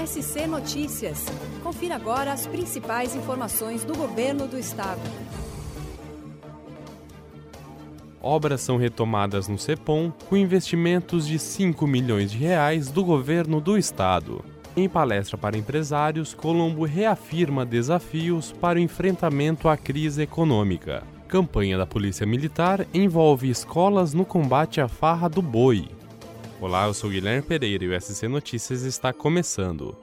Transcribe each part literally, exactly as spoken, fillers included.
S C Notícias. Confira agora as principais informações do Governo do Estado. Obras são retomadas no CEPOM com investimentos de cinco milhões de reais do Governo do Estado. Em palestra para empresários, Colombo reafirma desafios para o enfrentamento à crise econômica. Campanha da Polícia Militar envolve escolas no combate à farra do boi. Olá, eu sou Guilherme Pereira e o S C Notícias está começando.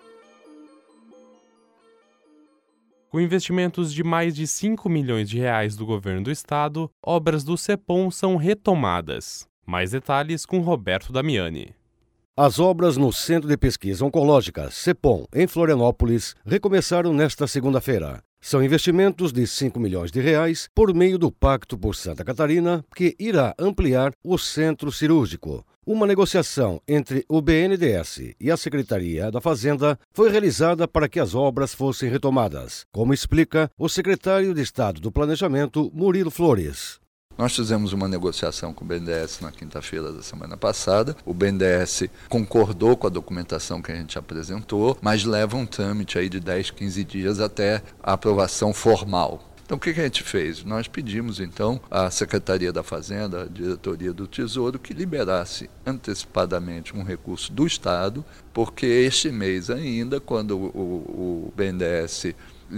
Com investimentos de mais de cinco milhões de reais do Governo do Estado, obras do CEPOM são retomadas. Mais detalhes com Roberto Damiani. As obras no Centro de Pesquisa Oncológica, CEPOM, em Florianópolis, recomeçaram nesta segunda-feira. São investimentos de cinco milhões de reais por meio do Pacto por Santa Catarina, que irá ampliar o centro cirúrgico. Uma negociação entre o B N D E S e a Secretaria da Fazenda foi realizada para que as obras fossem retomadas, como explica o secretário de Estado do Planejamento, Murilo Flores. Nós fizemos uma negociação com o B N D E S na quinta-feira da semana passada. O B N D E S concordou com a documentação que a gente apresentou, mas leva um trâmite aí de dez, quinze dias até a aprovação formal. Então, o que a gente fez? Nós pedimos, então, à Secretaria da Fazenda, à Diretoria do Tesouro, que liberasse antecipadamente um recurso do Estado, porque este mês ainda, quando o, o, o B N D E S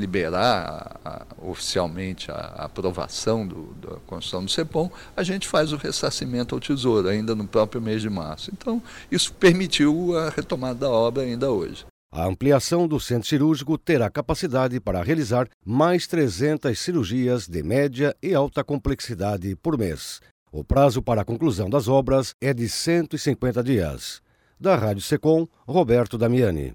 liberar a, a, oficialmente a, a aprovação do, da construção do CEPOM, a gente faz o ressarcimento ao Tesouro, ainda no próprio mês de março. Então, isso permitiu a retomada da obra ainda hoje. A ampliação do centro cirúrgico terá capacidade para realizar mais trezentas cirurgias de média e alta complexidade por mês. O prazo para a conclusão das obras é de cento e cinquenta dias. Da Rádio Secom, Roberto Damiani.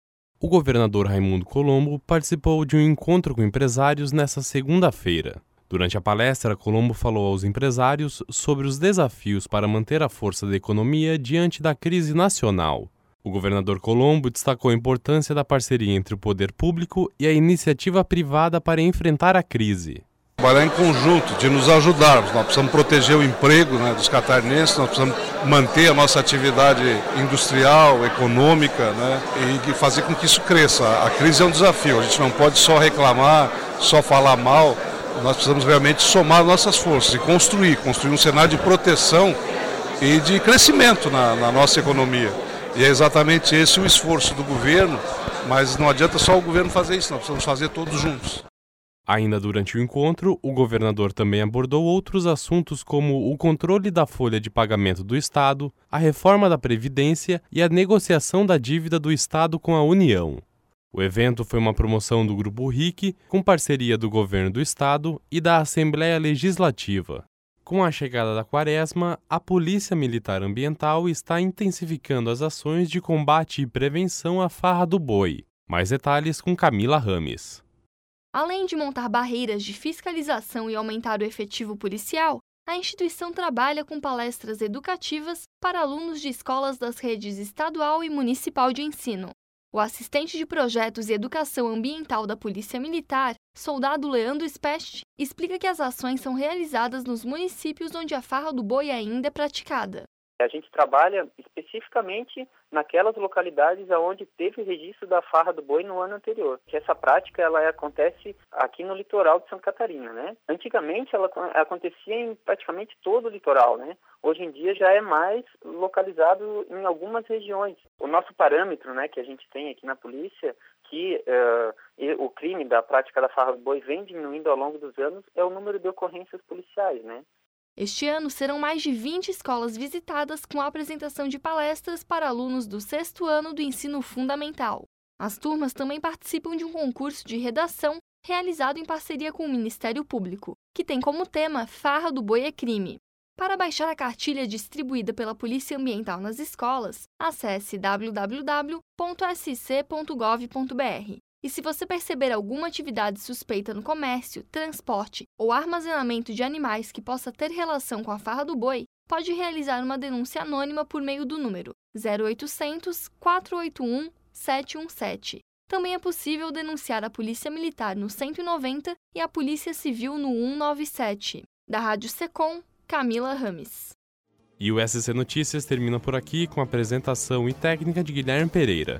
O governador Raimundo Colombo participou de um encontro com empresários nesta segunda-feira. Durante a palestra, Colombo falou aos empresários sobre os desafios para manter a força da economia diante da crise nacional. O governador Colombo destacou a importância da parceria entre o poder público e a iniciativa privada para enfrentar a crise. Trabalhar em conjunto, de nos ajudarmos. Nós precisamos proteger o emprego, né, dos catarinenses, nós precisamos manter a nossa atividade industrial, econômica, né, e fazer com que isso cresça. A crise é um desafio, a gente não pode só reclamar, só falar mal. Nós precisamos realmente somar nossas forças e construir, construir um cenário de proteção e de crescimento na, na nossa economia. E é exatamente esse o esforço do governo, mas não adianta só o governo fazer isso, nós precisamos fazer todos juntos. Ainda durante o encontro, o governador também abordou outros assuntos como o controle da folha de pagamento do Estado, a reforma da Previdência e a negociação da dívida do Estado com a União. O evento foi uma promoção do Grupo R I C, com parceria do Governo do Estado e da Assembleia Legislativa. Com a chegada da quaresma, a Polícia Militar Ambiental está intensificando as ações de combate e prevenção à farra do boi. Mais detalhes com Camila Rames. Além de montar barreiras de fiscalização e aumentar o efetivo policial, a instituição trabalha com palestras educativas para alunos de escolas das redes estadual e municipal de ensino. O assistente de projetos e educação ambiental da Polícia Militar, soldado Leandro Specht, explica que as ações são realizadas nos municípios onde a farra do boi ainda é praticada. A gente trabalha especificamente naquelas localidades onde teve registro da farra do boi no ano anterior. Que essa prática ela acontece aqui no litoral de Santa Catarina, né? Antigamente ela acontecia em praticamente todo o litoral, né? Hoje em dia já é mais localizado em algumas regiões. O nosso parâmetro, né, que a gente tem aqui na polícia, que uh, o crime da prática da farra do boi vem diminuindo ao longo dos anos, é o número de ocorrências policiais, né? Este ano serão mais de vinte escolas visitadas com a apresentação de palestras para alunos do sexto ano do ensino fundamental. As turmas também participam de um concurso de redação realizado em parceria com o Ministério Público, que tem como tema Farra do Boi é Crime. Para baixar a cartilha distribuída pela Polícia Ambiental nas escolas, acesse w w w ponto s c ponto gov ponto b r. E se você perceber alguma atividade suspeita no comércio, transporte ou armazenamento de animais que possa ter relação com a farra do boi, pode realizar uma denúncia anônima por meio do número zero oitocentos, quatrocentos e oitenta e um, setecentos e dezessete. Também é possível denunciar a Polícia Militar no cento e noventa e a Polícia Civil no cento e noventa e sete. Da Rádio Secom, Camila Rames. E o S C Notícias termina por aqui com a apresentação e técnica de Guilherme Pereira.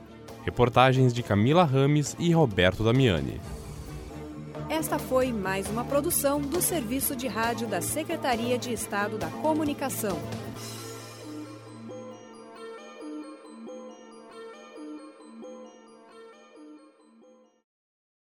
Reportagens de Camila Rames e Roberto Damiani. Esta foi mais uma produção do Serviço de Rádio da Secretaria de Estado da Comunicação.